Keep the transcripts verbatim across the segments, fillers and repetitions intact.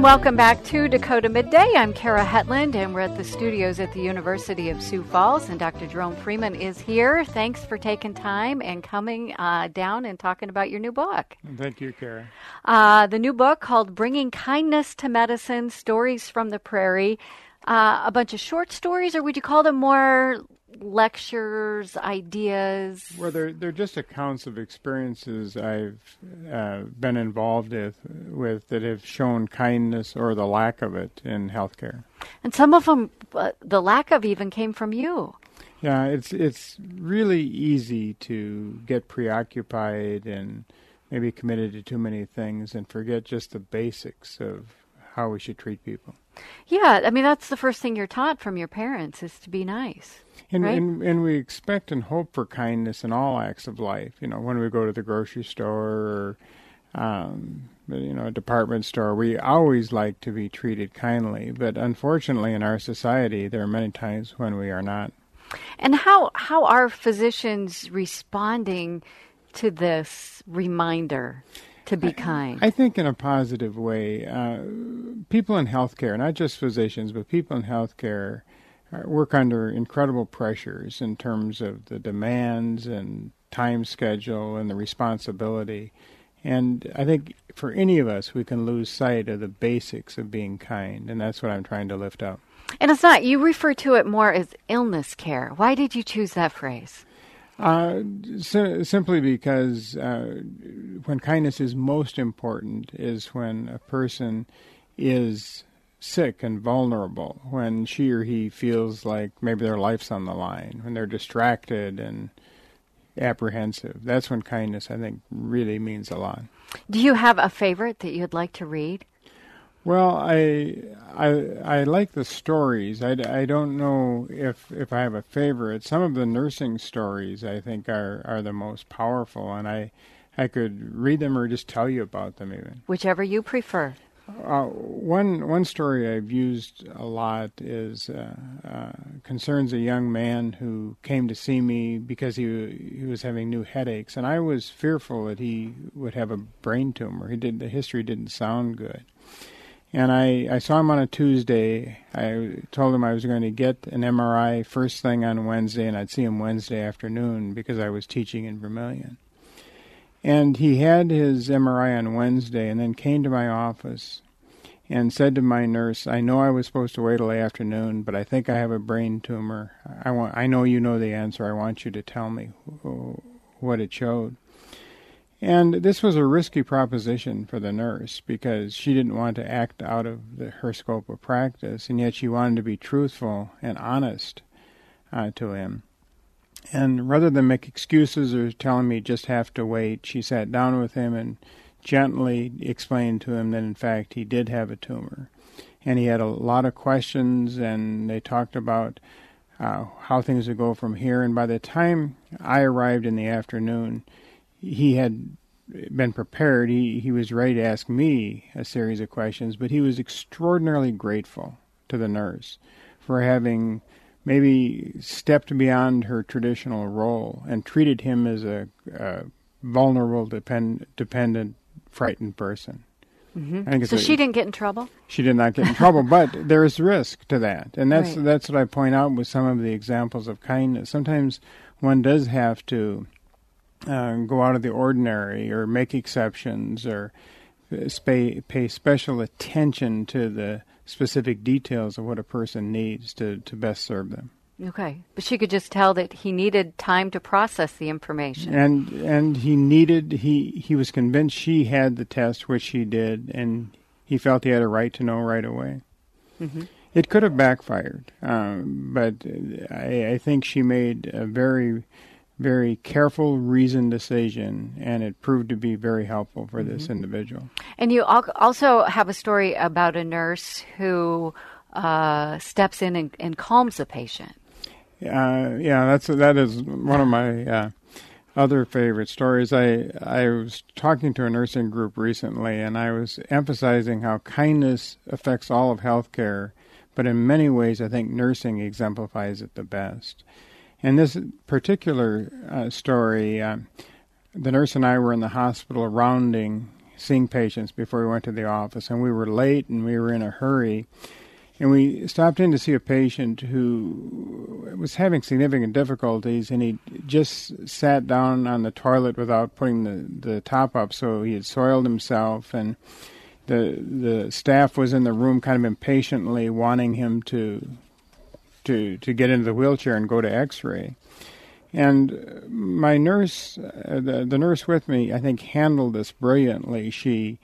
welcome back to Dakota Midday. I'm Kara Hetland, and we're at the studios at the University of Sioux Falls, and Doctor Jerome Freeman is here. Thanks for taking time and coming uh, down and talking about your new book. Thank you, Kara. Uh, the new book called Bringing Kindness to Medicine, Stories from the Prairie. Uh, a bunch of short stories, or would you call them more lectures, ideas? Well, they're, they're just accounts of experiences I've uh, been involved with, with that have shown kindness or the lack of it in healthcare. And some of them, uh, the lack of even came from you. Yeah, it's it's really easy to get preoccupied and maybe committed to too many things and forget just the basics of how we should treat people. Yeah, I mean, that's the first thing you're taught from your parents is to be nice. And, right? and and we expect and hope for kindness in all acts of life. You know, when we go to the grocery store or, um, you know, a department store, we always like to be treated kindly. But unfortunately, in our society, there are many times when we are not. And how how are physicians responding to this reminder to be kind? I, I think in a positive way. Uh, people in healthcare, not just physicians, but people in healthcare work under incredible pressures in terms of the demands and time schedule and the responsibility. And I think for any of us, we can lose sight of the basics of being kind, and that's what I'm trying to lift up. And it's not, you refer to it more as illness care. Why did you choose that phrase? Uh, si- simply because uh, when kindness is most important is when a person is sick and vulnerable, when she or he feels like maybe their life's on the line, when they're distracted and apprehensive. That's when kindness, I think, really means a lot. Do you have a favorite that you'd like to read? Well, I I I like the stories. I, I don't know if, if I have a favorite. Some of the nursing stories I think are, are the most powerful, and I I could read them or just tell you about them even. Whichever you prefer. Uh, one one story I've used a lot is uh, uh, concerns a young man who came to see me because he he was having new headaches, and I was fearful that he would have a brain tumor. He did the history didn't sound good. And I, I saw him on a Tuesday. I told him I was going to get an M R I first thing on Wednesday, and I'd see him Wednesday afternoon because I was teaching in Vermilion. And he had his M R I on Wednesday and then came to my office and said to my nurse, I know I was supposed to wait till the afternoon, but I think I have a brain tumor. I want, I know you know the answer. I want you to tell me what it showed. And this was a risky proposition for the nurse because she didn't want to act out of the, her scope of practice, and yet she wanted to be truthful and honest uh, to him. And rather than make excuses or telling me just have to wait, she sat down with him and gently explained to him that, in fact, he did have a tumor. And he had a lot of questions, and they talked about uh, how things would go from here. And by the time I arrived in the afternoon, he had been prepared. He, he was ready to ask me a series of questions, but he was extraordinarily grateful to the nurse for having maybe stepped beyond her traditional role and treated him as a, a vulnerable, depend, dependent, frightened person. Mm-hmm. I think so it's she a, didn't get in trouble? She did not get in trouble, but there is risk to that. And that's Right. that's what I point out with some of the examples of kindness. Sometimes one does have to uh, go out of the ordinary or make exceptions or pay, pay special attention to the specific details of what a person needs to, to best serve them. Okay. But she could just tell that he needed time to process the information. And and he needed, he, he was convinced she had the test, which she did, and he felt he had a right to know right away. Mm-hmm. It could have backfired, um, but I, I think she made a very, very careful, reasoned decision, and it proved to be very helpful for mm-hmm. this individual. And you al- also have a story about a nurse who uh, steps in and, and calms a patient. Uh, yeah, that's that is one of my uh, other favorite stories. I I was talking to a nursing group recently, and I was emphasizing how kindness affects all of healthcare, but in many ways, I think nursing exemplifies it the best. In this particular uh, story, uh, the nurse and I were in the hospital rounding seeing patients before we went to the office, and we were late and we were in a hurry. And we stopped in to see a patient who was having significant difficulties, and he just sat down on the toilet without putting the, the top up, so he had soiled himself, and the the staff was in the room kind of impatiently wanting him to to to get into the wheelchair and go to X-ray. And my nurse, uh, the, the nurse with me, I think handled this brilliantly. She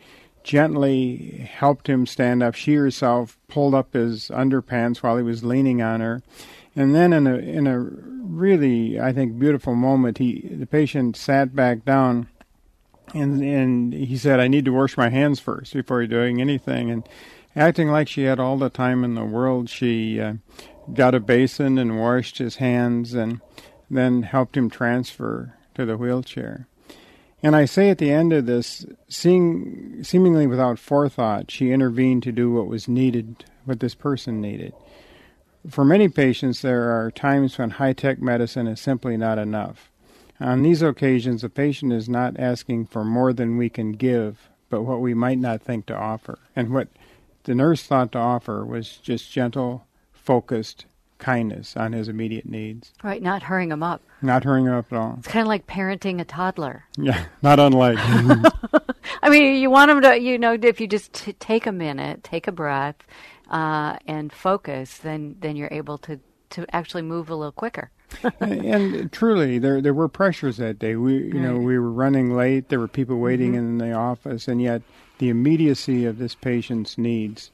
gently helped him stand up. She herself pulled up his underpants while he was leaning on her. And then in a in a really, I think, beautiful moment, he the patient sat back down, and and he said, "I need to wash my hands first before doing anything." And acting like she had all the time in the world, she uh, got a basin and washed his hands and then helped him transfer to the wheelchair. And I say at the end of this, seeing, seemingly without forethought, she intervened to do what was needed, what this person needed. For many patients, there are times when high-tech medicine is simply not enough. On these occasions, the patient is not asking for more than we can give, but what we might not think to offer. And what the nurse thought to offer was just gentle, focused kindness on his immediate needs. Right, not hurrying him up. Not hurrying him up at all. It's kind of like parenting a toddler. Yeah, not unlike. I mean, you want them to, you know, if you just t- take a minute, take a breath, uh, and focus, then then you're able to, to actually move a little quicker. and, and truly, there there were pressures that day. We, you right. know, we were running late. There were people waiting mm-hmm. in the office, and yet the immediacy of this patient's needs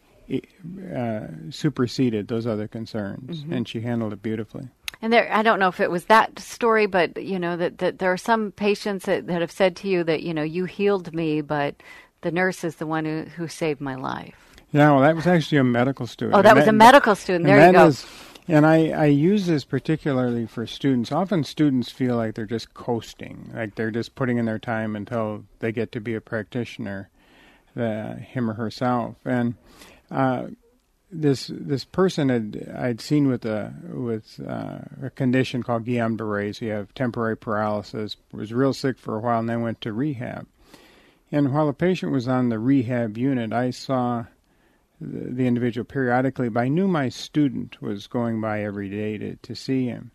Uh, superseded those other concerns, mm-hmm. and she handled it beautifully. And there, I don't know if it was that story, but you know that, that there are some patients that, that have said to you that you know you healed me, but the nurse is the one who, who saved my life. Yeah, well, that was actually a medical student. Oh, that and was that, a medical student. There you go. Is, and I, I use this particularly for students. Often students feel like they're just coasting, like they're just putting in their time until they get to be a practitioner, the, him or herself, and Uh, this this person had I'd seen with a with uh, a condition called Guillain-Barré. So you have temporary paralysis. Was real sick for a while, and then went to rehab. And while the patient was on the rehab unit, I saw the, the individual periodically. But I knew my student was going by every day to to see him.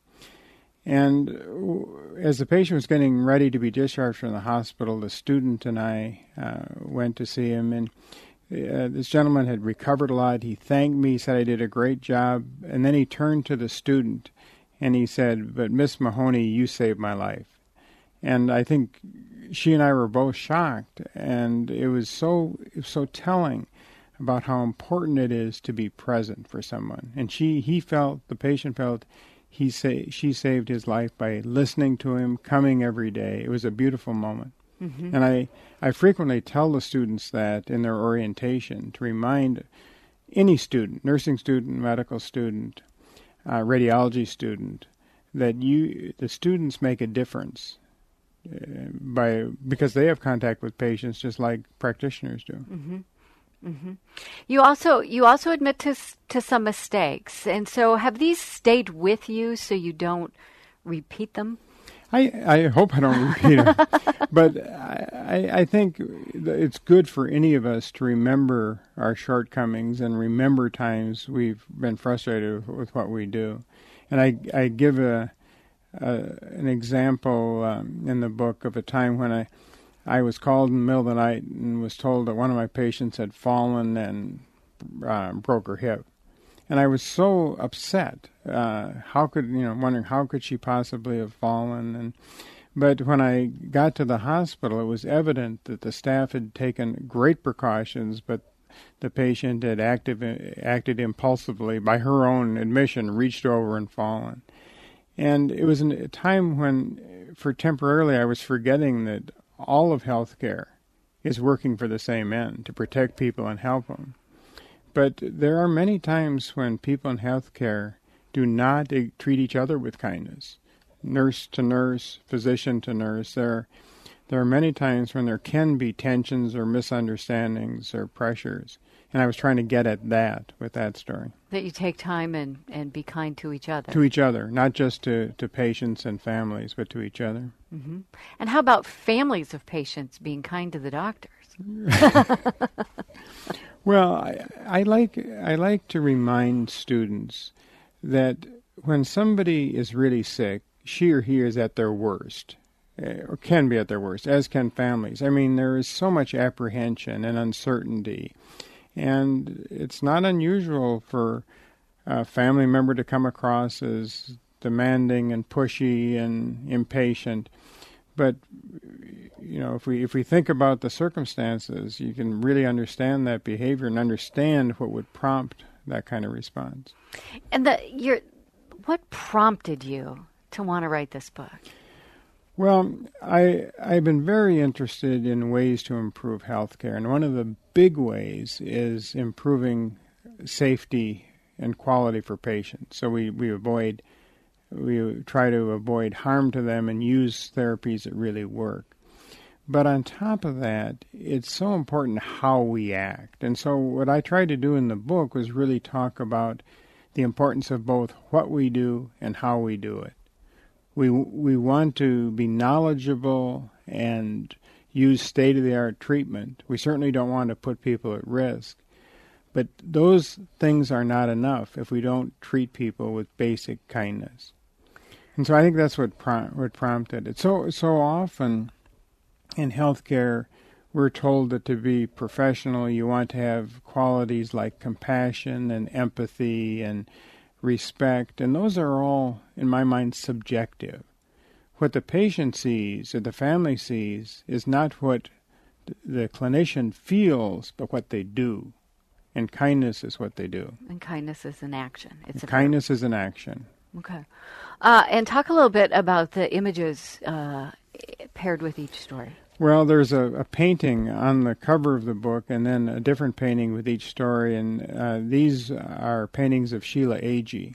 And as the patient was getting ready to be discharged from the hospital, the student and I uh, went to see him, and Uh, this gentleman had recovered a lot. He thanked me, said I did a great job, and then he turned to the student and he said, "But Miss Mahoney, you saved my life." And I think she and I were both shocked, and it was so it was so telling about how important it is to be present for someone. And she he felt, the patient felt, he say she saved his life by listening to him, coming every day. It was a beautiful moment. Mm-hmm. And I, I frequently tell the students that in their orientation to remind any student, nursing student, medical student, uh, radiology student, that you the students make a difference uh, by because they have contact with patients just like practitioners do. Mm-hmm. Mm-hmm. You also you also admit to to some mistakes, and so have these stayed with you so you don't repeat them? I, I hope I don't repeat them, but I, I think it's good for any of us to remember our shortcomings and remember times we've been frustrated with, with what we do. And I, I give a, a an example um, in the book of a time when I, I was called in the middle of the night and was told that one of my patients had fallen and uh, broke her hip. And I was so upset. Uh, how could, you know, wondering how could she possibly have fallen? And but when I got to the hospital, it was evident that the staff had taken great precautions, but the patient had active, acted impulsively by her own admission, reached over and fallen. And it was a time when, for temporarily, I was forgetting that all of healthcare is working for the same end, to protect people and help them. But there are many times when people in healthcare do not treat each other with kindness. Nurse to nurse, physician to nurse. There, there are many times when there can be tensions or misunderstandings or pressures. And I was trying to get at that with that story. That you take time and, and be kind to each other. To each other, not just to, to patients and families, but to each other. Mm-hmm. And how about families of patients being kind to the doctors? Well, I, I like I like to remind students that when somebody is really sick, she or he is at their worst, or can be at their worst, as can families. I mean, there is so much apprehension and uncertainty, and it's not unusual for a family member to come across as demanding and pushy and impatient. But you know, if we if we think about the circumstances, you can really understand that behavior and understand what would prompt that kind of response. And the your what prompted you to want to write this book? Well, I I've been very interested in ways to improve healthcare, and one of the big ways is improving safety and quality for patients. So we, we avoid we try to avoid harm to them and use therapies that really work. But on top of that, it's so important how we act. And so what I tried to do in the book was really talk about the importance of both what we do and how we do it. We we want to be knowledgeable and use state-of-the-art treatment. We certainly don't want to put people at risk. But those things are not enough if we don't treat people with basic kindness. And so I think that's what prom- what prompted it. So so often in healthcare, we're told that to be professional, you want to have qualities like compassion and empathy and respect, and those are all, in my mind, subjective. What the patient sees or the family sees is not what the clinician feels, but what they do. And kindness is what they do. And kindness is an action. It's a kindness verb. is an action. Okay. Uh, and talk a little bit about the images uh, paired with each story. Well, there's a, a painting on the cover of the book and then a different painting with each story. And uh, these are paintings of Sheila Agee,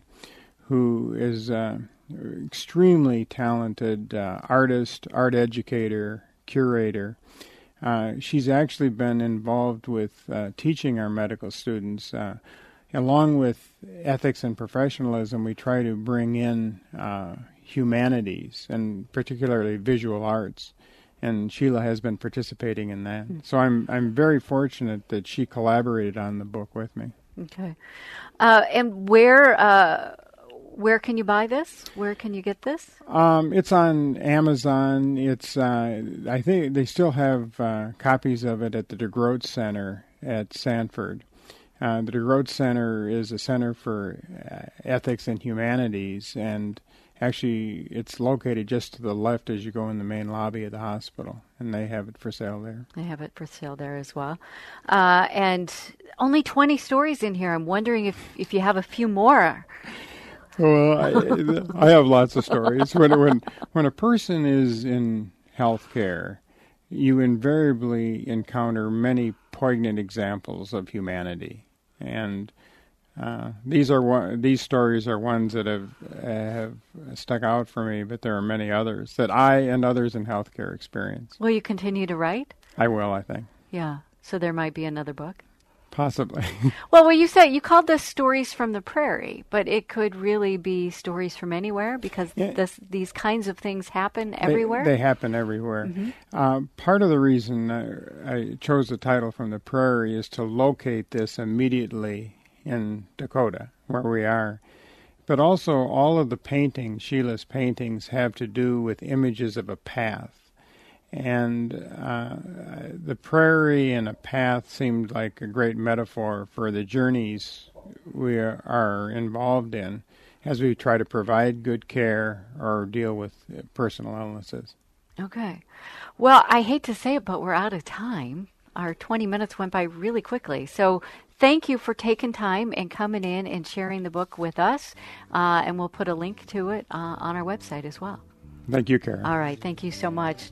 who is an extremely talented uh, artist, art educator, curator. Uh, she's actually been involved with uh, teaching our medical students. Uh, along with ethics and professionalism, we try to bring in uh, humanities, and particularly visual arts. And Sheila has been participating in that. Mm-hmm. So I'm I'm very fortunate that she collaborated on the book with me. Okay. Uh, and where uh, where can you buy this? Where can you get this? Um, it's on Amazon. It's uh, I think they still have uh, copies of it at the DeGroat Center at Sanford. Uh, the DeGroat Center is a center for uh, ethics and humanities, and actually it's located just to the left as you go in the main lobby of the hospital, and they have it for sale there. They have it for sale there as well. Uh, and only twenty stories in here. I'm wondering if, if you have a few more. Well, I, I have lots of stories. When, when, when a person is in healthcare, you invariably encounter many poignant examples of humanity. And uh, these are one, these stories are ones that have uh, have stuck out for me, but there are many others that I and others in healthcare experience. Will you continue to write? I will, I think. Yeah. So there might be another book? Possibly. Well, well, you said you called this Stories from the Prairie, but it could really be stories from anywhere because yeah. this, these kinds of things happen everywhere? They, they happen everywhere. Mm-hmm. Uh, part of the reason I, I chose the title From the Prairie is to locate this immediately in Dakota, where we are. But also all of the paintings, Sheila's paintings, have to do with images of a path. And uh, the prairie and a path seemed like a great metaphor for the journeys we are, are involved in as we try to provide good care or deal with personal illnesses. Okay. Well, I hate to say it, but we're out of time. Our twenty minutes went by really quickly. So thank you for taking time and coming in and sharing the book with us. Uh, and we'll put a link to it uh, on our website as well. Thank you, Karen. All right. Thank you so much.